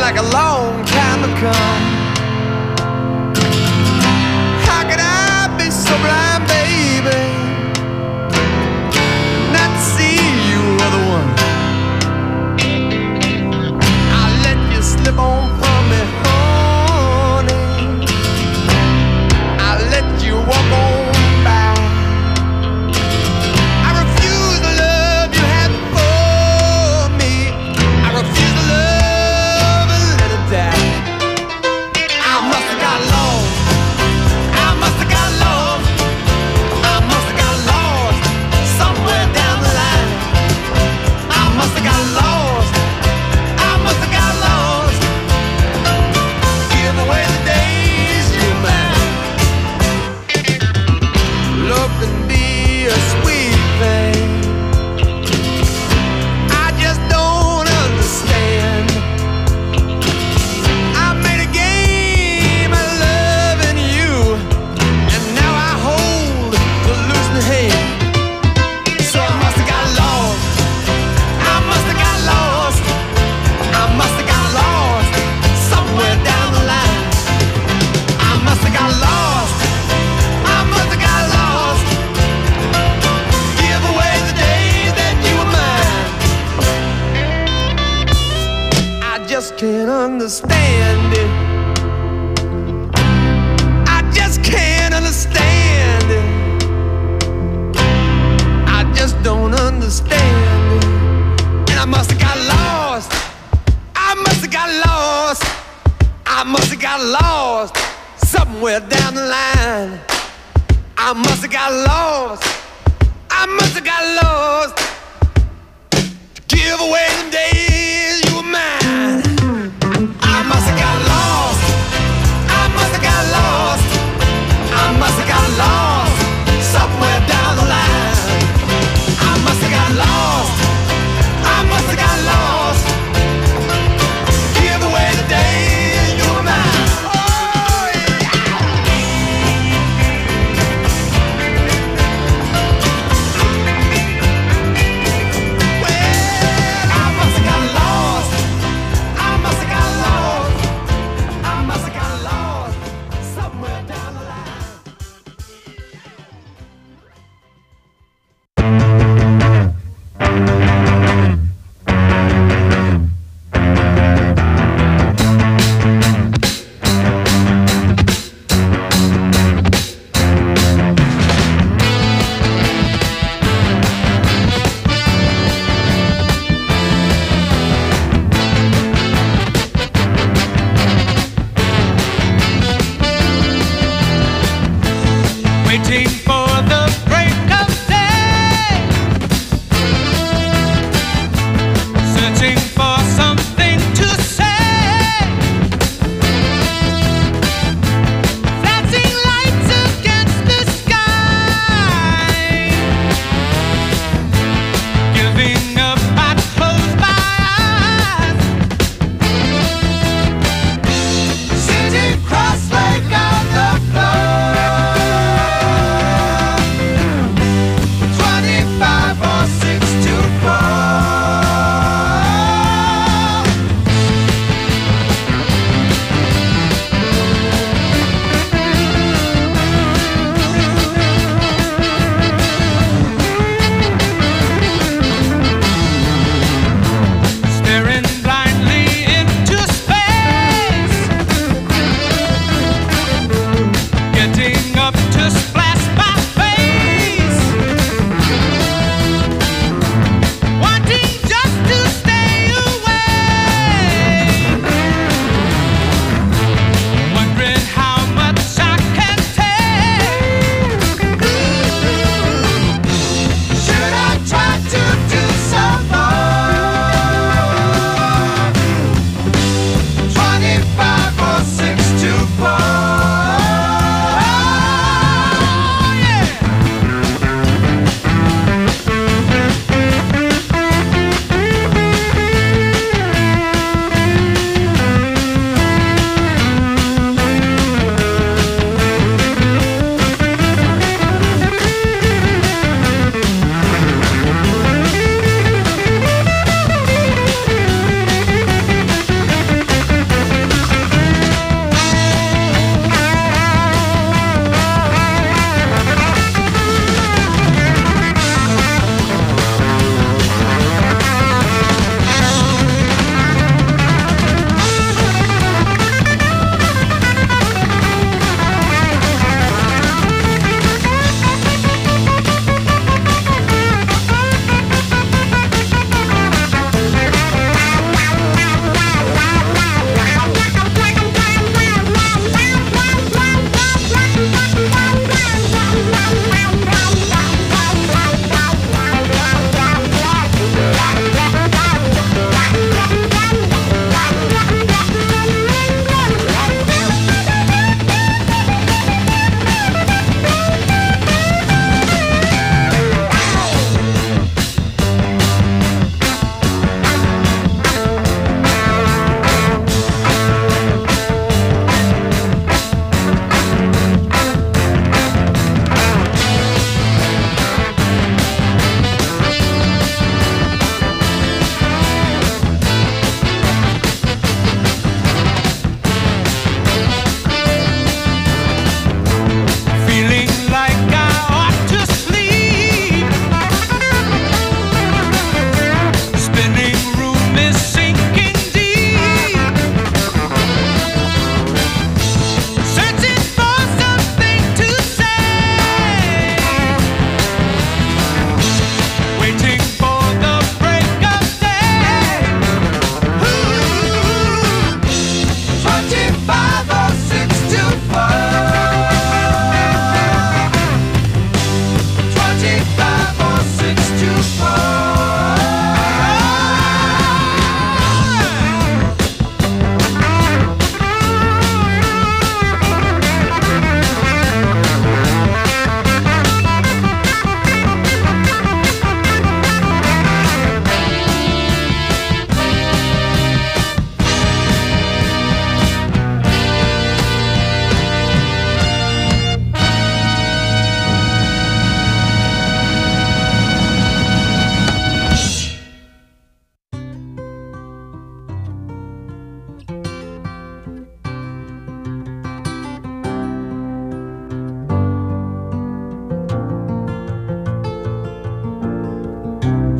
like a long time to come. How could I be so blind, baby, not to see you were the one? I let you slip on from me, honey. I let you walk on by. I refuse the love you had for me. I refuse the love and let it die. I must have got lost. I must have got lost. I must have got lost somewhere down the line. I must have got lost. I must have got lost. Give away the days you're mine. Love can be a sweet thing. I just don't understand. I made a game of loving you, and now I hold the losing hand. So I must have got lost. I must have got lost. I must have got lost somewhere down the line. I must have got lost. I must have got lost. Give away the days that you were mine. I just can't understand it. I just can't understand it. I just don't understand it. And I must have got lost. I must have got lost. I must have got lost somewhere down the line. I must have got lost. I must have got lost to give away the days you were mine. I must have got lost. I must have got lost. I must have got lost somewhere down the line. I must have got lost. I must have got lost. Give away the days you were mine. Oh yeah. Well, I must have got lost.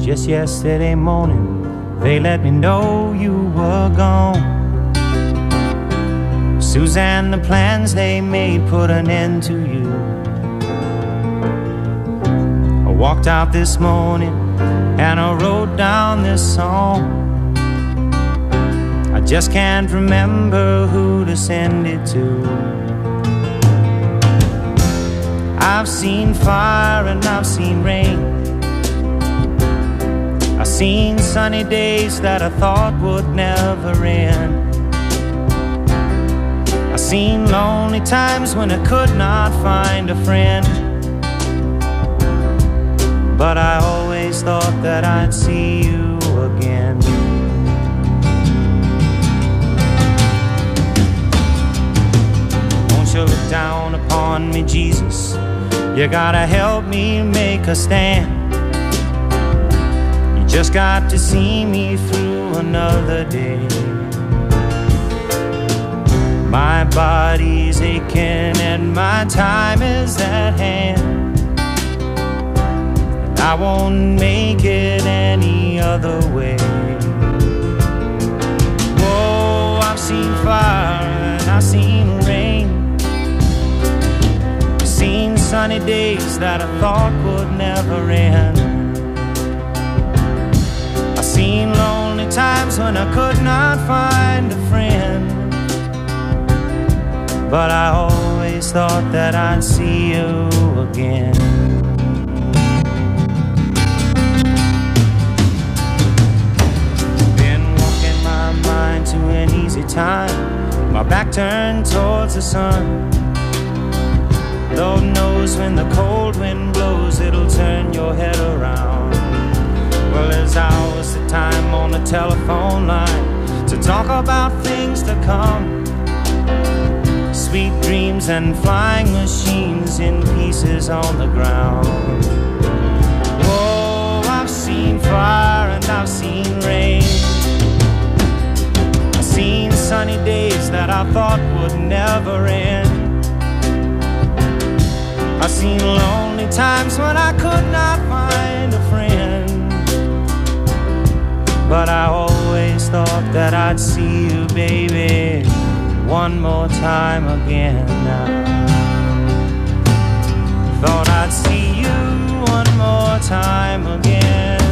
Just yesterday morning, they let me know you were gone. Suzanne, the plans they made put an end to you. I walked out this morning and I wrote down this song. I just can't remember who to send it to. I've seen fire and I've seen rain. I've seen sunny days that I thought would never end. I've seen lonely times when I could not find a friend. But I always thought that I'd see you again. Won't you look down upon me, Jesus? You gotta help me make a stand. You just got to see me through another day. My body's aching and my time is at hand. I won't make it any other way. Whoa, I've seen fire and I've seen rain. I've seen sunny days that I thought would never end. I've seen lonely times when I could not find a friend. But I always thought that I'd see you again. Been walking my mind to an easy time, my back turned towards the sun. Lord knows when the cold wind blows, it'll turn your head around. Well, there's hours of time on the telephone line to talk about things to come. Sweet dreams and flying machines in pieces on the ground. Whoa, I've seen fire and I've seen rain. I've seen sunny days that I thought would never end. I've seen lonely times when I could not find a friend. But I always thought that I'd see you, baby, one more time again now. Thought I'd see you one more time again.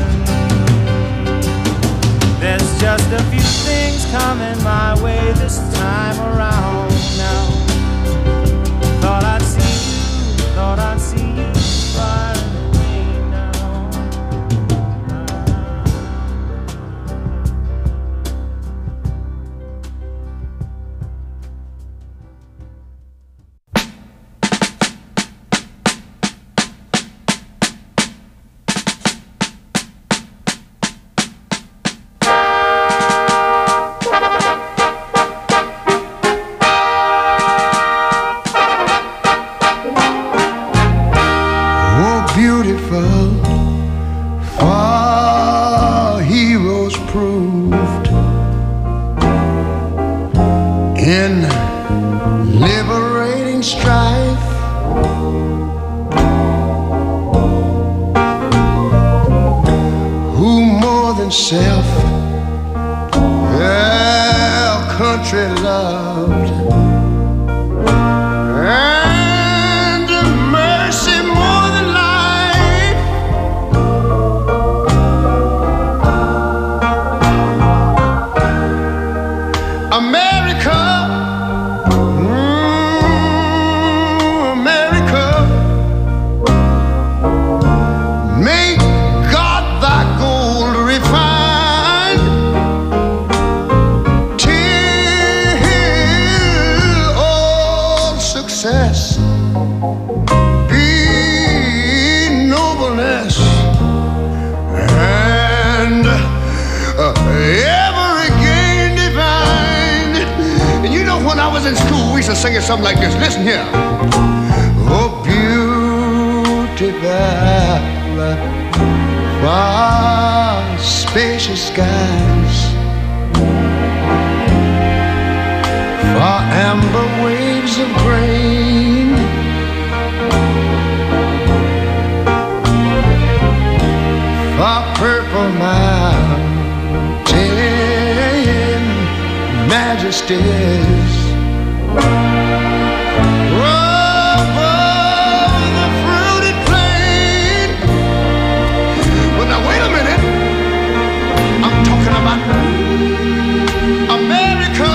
There's just a few things coming my way this time around now. Thought I'd see you, thought I'd see you far away now. Something like this. Listen here. Oh, beautiful, far spacious skies, far amber waves of grain, far purple mountain majesties. Over the fruited plain. But now wait a minute, I'm talking about America,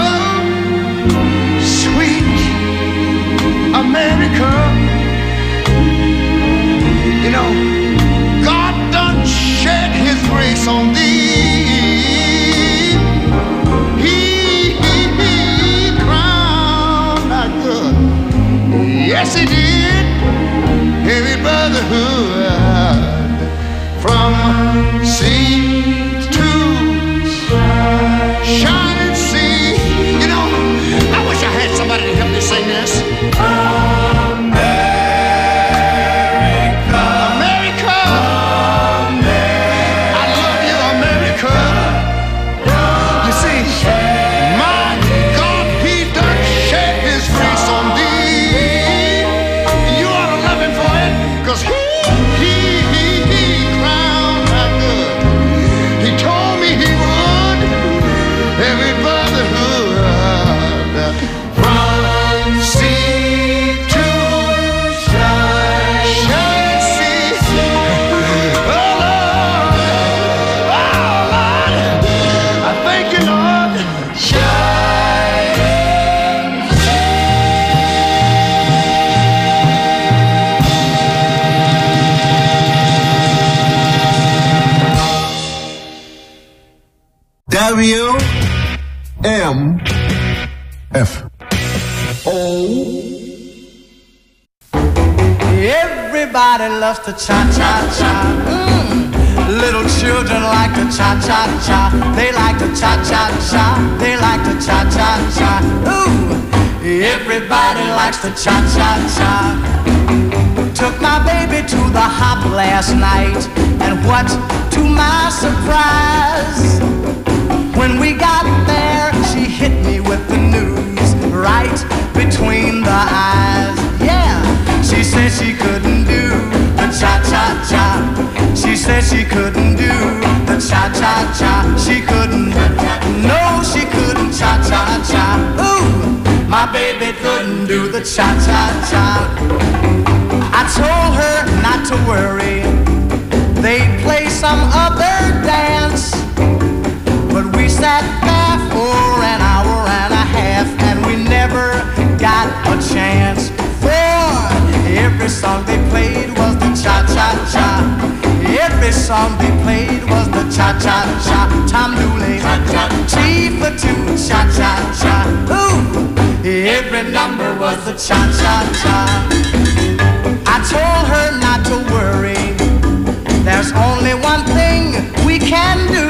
sweet America. You know, God done shed his grace on thee. He crowned thy good. Yes, he did. Every brotherhood from sea to shining sea. You know, I wish I had somebody to help me sing this. WMFO. Everybody loves to cha-cha-cha. Little children like to cha-cha-cha. They like to cha-cha-cha. They like to cha-cha-cha. Ooh, everybody likes to cha-cha-cha. Took my baby to the hop last night, and what to my surprise, when we got there, she hit me with the news right between the eyes. Yeah, she said she couldn't do the cha-cha-cha. She said she couldn't do the cha-cha-cha. She couldn't, no, she couldn't cha-cha-cha. Ooh, my baby couldn't do the cha-cha-cha. I told her not to worry, they'd play some other dance. But we sat there for an hour and a half, and we never got a chance. For every song they played was the cha-cha-cha. Every song they played was the cha-cha-cha. Tom Dooley, T for two, cha-cha-cha. Ooh, every number was the cha-cha-cha. I told her not to worry, there's only one thing we can do.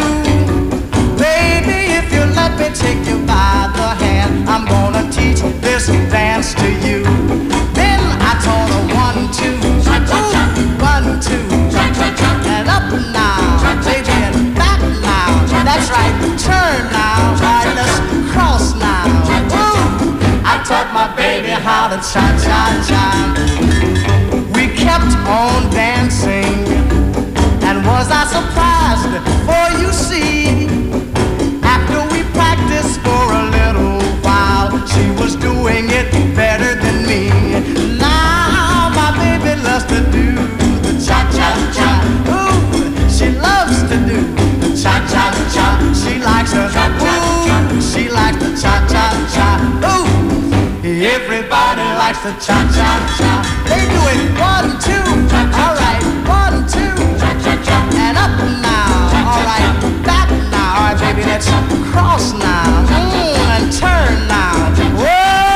Baby, if you let me take you by the hand, I'm gonna teach this dance to you. Then I taught her 1, 2, cha-cha-cha, 1, 2, cha-cha-cha, and up now, baby, and back now. That's right, turn now, right, let's cross now. Ooh, I taught my baby how to cha-cha-cha. We kept on dancing, and was I surprised? For you see, after we practiced for a little while, she was doing it better than me. Now my baby loves to do the cha-cha-cha. Ooh, she loves to do the cha-cha-cha. She likes the ooh, she likes the cha-cha-cha. Ooh, everybody likes the cha-cha-cha. They do it 1, 2, all right, 1, 2, cha-cha-cha, and up now, all right, back now, all right, baby, let's cross now, and turn now. Whoa,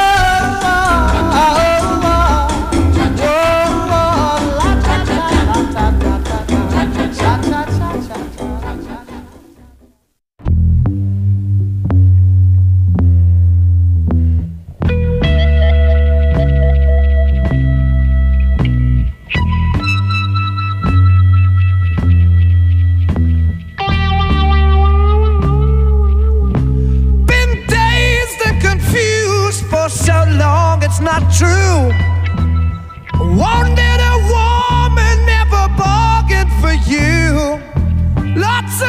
it's not true. Wanted a woman, never bargained for you. Lots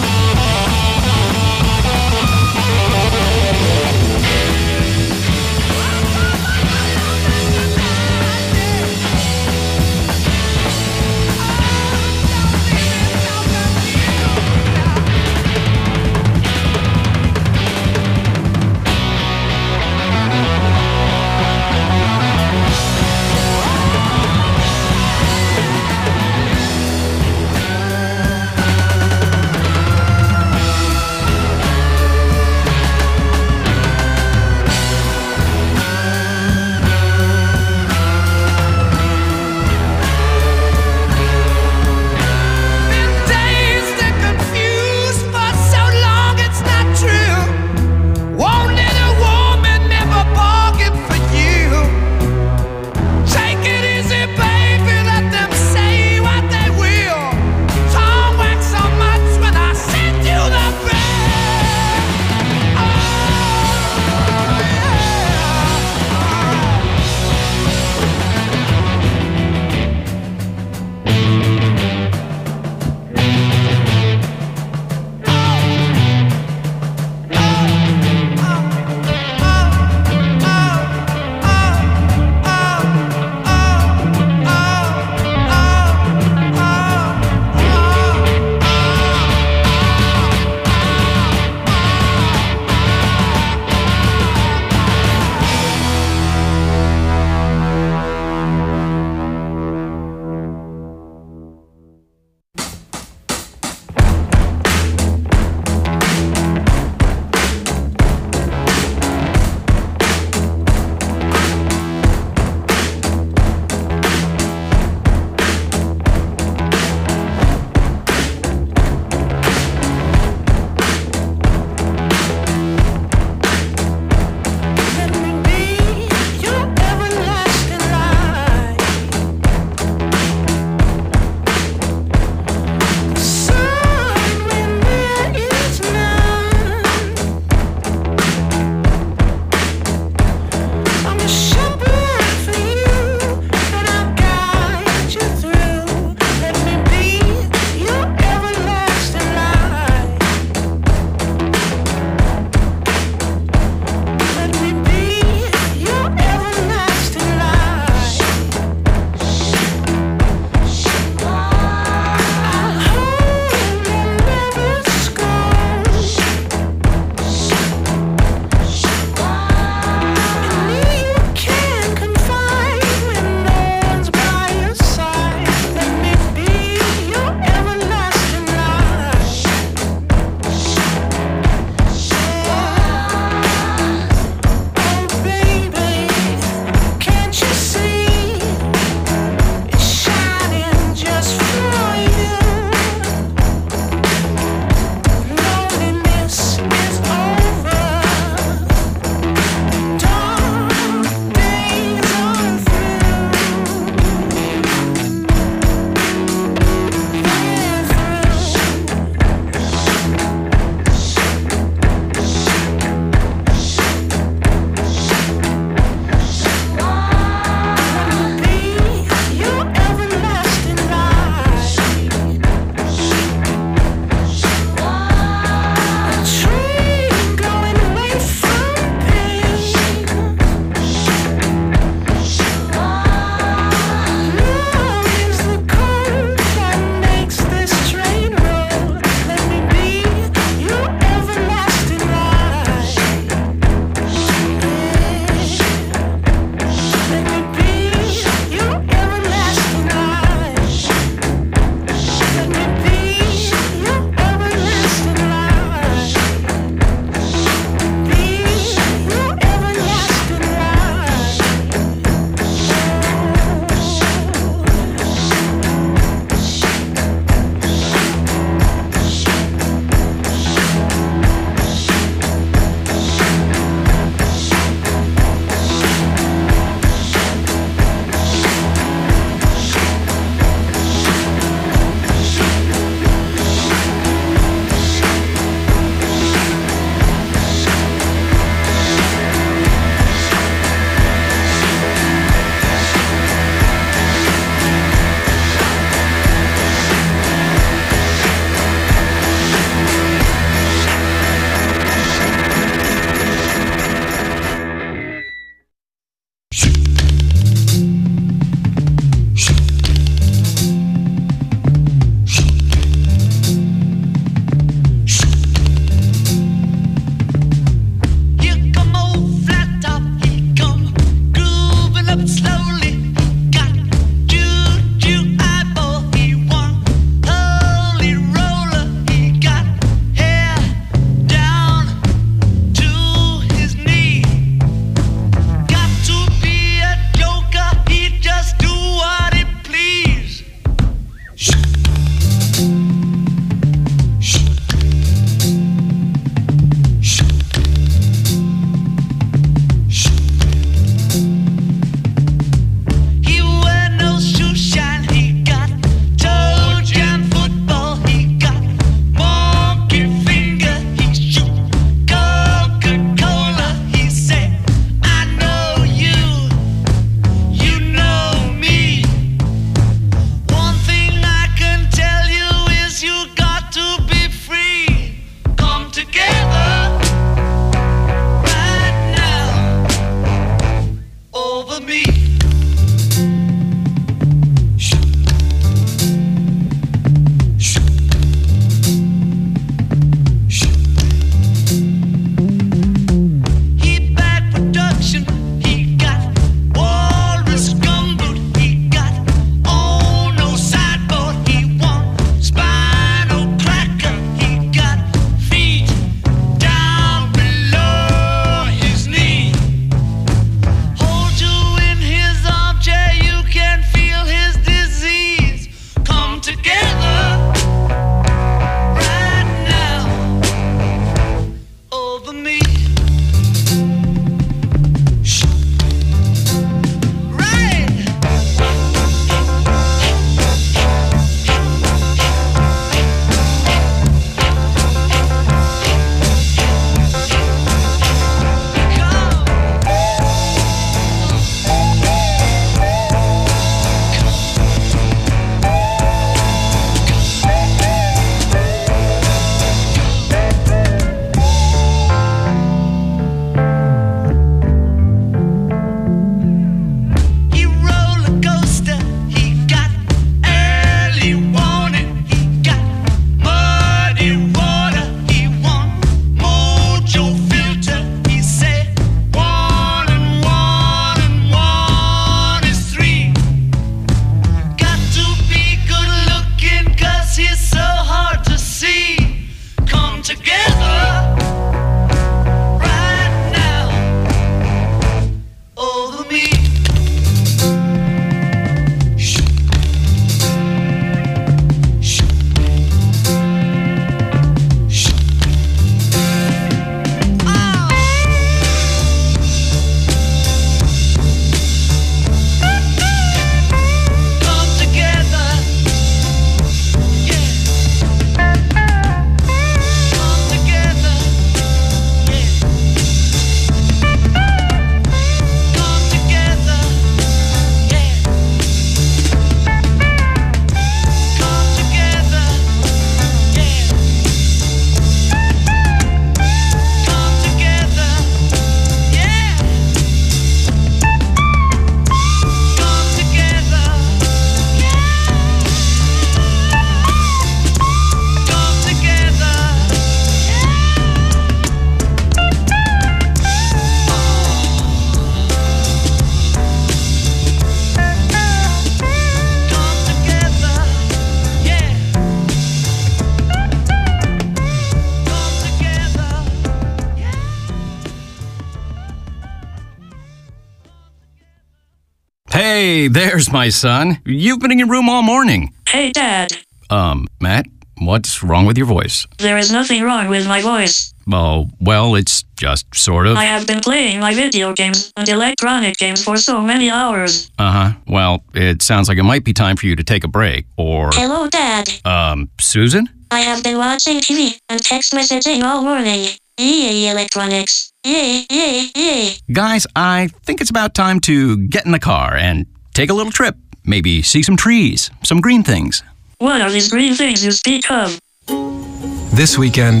Hey, there's my son. You've been in your room all morning. Hey, Dad. Matt, what's wrong with your voice? There is nothing wrong with my voice. Oh, well, it's just sort of. I have been playing my video games and electronic games for so many hours. Uh-huh. Well, it sounds like it might be time for you to take a break, or... Hello, Dad. Susan? I have been watching TV and text messaging all morning. Yay, electronics. Yay, yay, yay. Guys, I think it's about time to get in the car and take a little trip. Maybe see some trees, some green things. What are these green things you speak of? This weekend,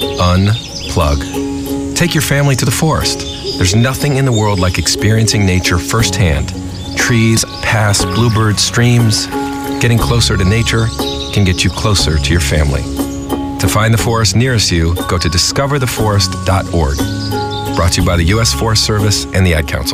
unplug. Take your family to the forest. There's nothing in the world like experiencing nature firsthand. Trees, paths, bluebirds, streams. Getting closer to nature can get you closer to your family. To find the forest nearest you, go to discovertheforest.org. Brought to you by the U.S. Forest Service and the Ad Council.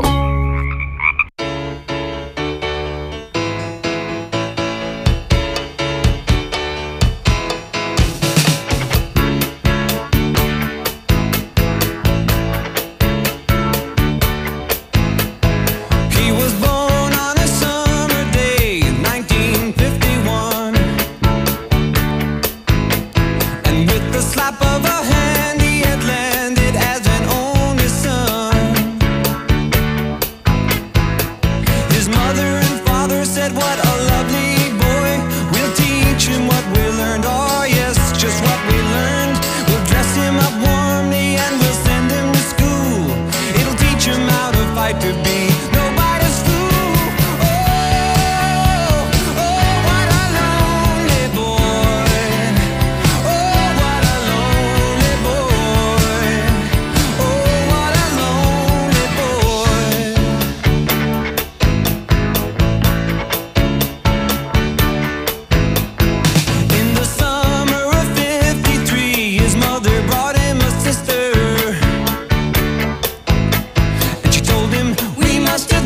We must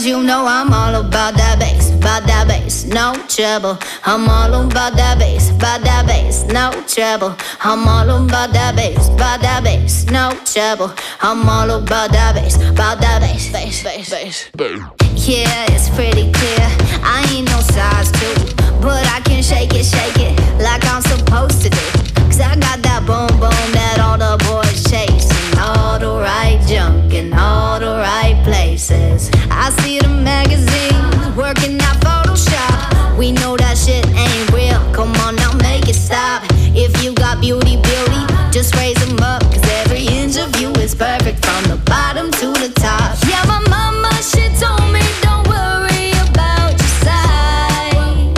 Because you know I'm all about that bass, no trouble. I'm all about that bass, no trouble. I'm all about that bass, no trouble. I'm all about that bass, bass. Yeah, it's pretty clear, I ain't no size 2, but I can shake it like I'm supposed to do. Cause I got that boom boom that all the boys chase, and all the right junk in all the right places. I see the magazines working out Photoshop. We know that shit ain't real, come on now make it stop. If you got beauty, just raise them up. Cause every inch of you is perfect from the bottom to the top. Yeah, my mama, she told me don't worry about your size.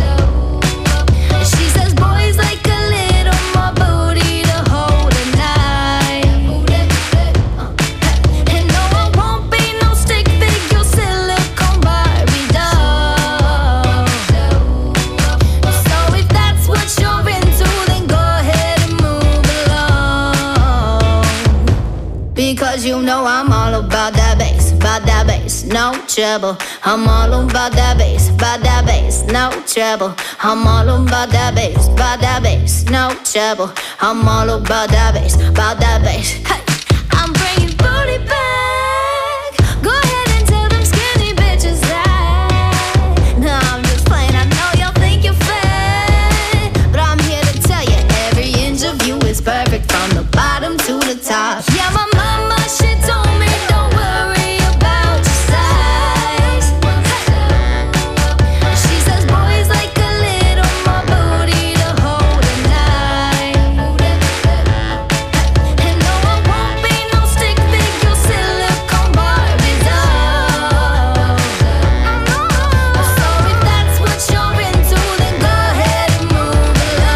She says boys like a little more booty to hold at night. And no, I won't be no stick figure silicone Barbie doll. So if that's what you're into, then go ahead and move along. Because you know I'm all about that bass, no trouble. I'm all about that bass, no trouble. I'm all about that bass, no trouble. I'm all about that bass. Hey, I'm bringing booty back. Go ahead and tell them skinny bitches that. No, I'm just playing, I know y'all think you're fat, but I'm here to tell you every inch of you is perfect from the bottom to the top. Yeah, my mama, she told me don't worry about your size. She says boys like a little more booty to hold at night. And no, I won't be no stick figure silicone Barbie doll. So if that's what you're into, then go ahead and move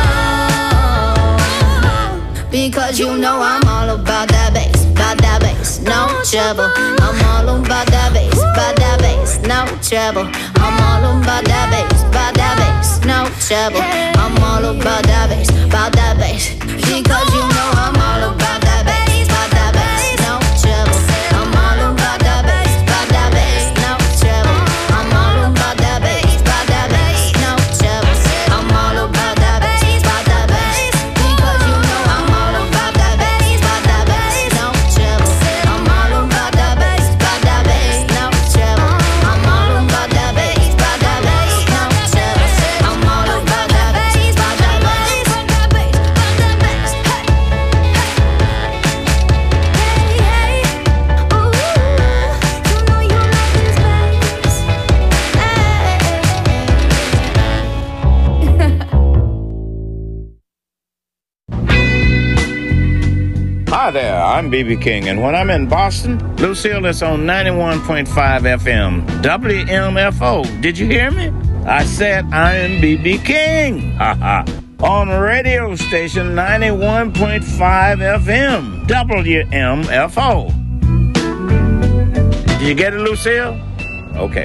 along. Because you know I'm all about that bass, no trouble. I'm all about that bass, no trouble. I'm all about that bass, no trouble. I'm all about that bass, because you know I'm all about that bass, no trouble. I'm all about that bass, no trouble. I'm all about that bass, no trouble. I'm all about that bass, because you know I'm all about that bass, no trouble. I'm all about that bass, no trouble. I'm all about that bass, no trouble. I'm all about that bass, Hi there, I'm B.B. King, and when I'm in Boston, Lucille is on 91.5 FM, WMFO. Did you hear me? I said I am B.B. King. On radio station 91.5 FM, WMFO. Did you get it, Lucille? Okay.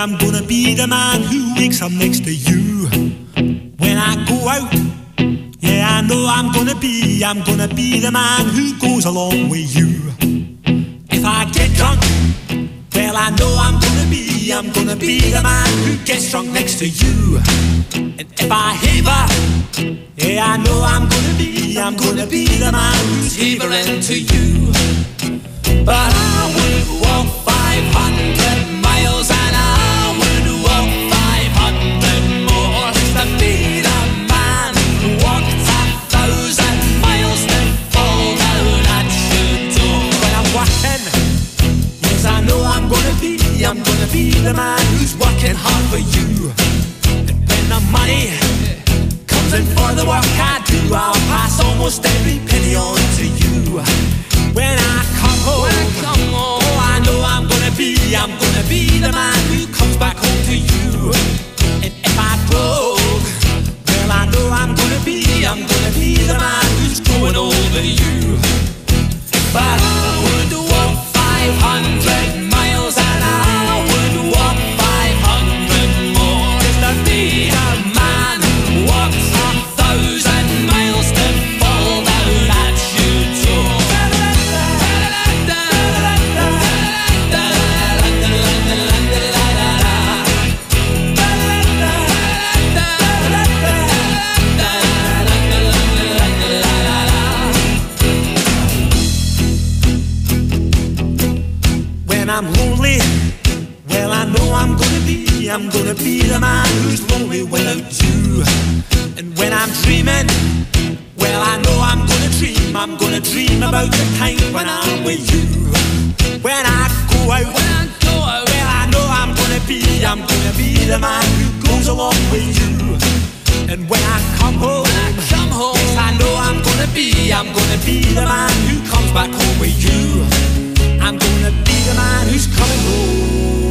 I'm gonna be the man who wakes up next to you when I go out. Yeah, I know I'm gonna be the man who goes along with you. If I get drunk, well, I know I'm gonna be the man who gets drunk next to you. And if I haver, yeah, I know I'm gonna be the man who's havering to you. But I would walk 500 miles and I would walk 500 more just to be the man who walked 1,000 miles to fall down at your door. When I'm working, yes, I know I'm gonna be the man who's working hard for you. And when the money comes in for the work I do, I'll pass almost every penny on to you. When I come home, oh, I know I'm gonna be the man who comes back home to you. And if I broke, well, I know I'm gonna be the man who's going over you. But I would walk 500 miles and I would walk 500 more just to be the man who walks 1,000 miles to fall down at your door. When I'm lonely, well, I know I'm gonna be the man who's lonely without you. And when I'm dreaming, well, I know I'm gonna dream about the time when I'm with you. When I go out, well, I know I'm gonna be the man who goes along with you. And when I come home, yes, I know I'm gonna be the man who comes back home with you. I'm gonna be the man who's coming home.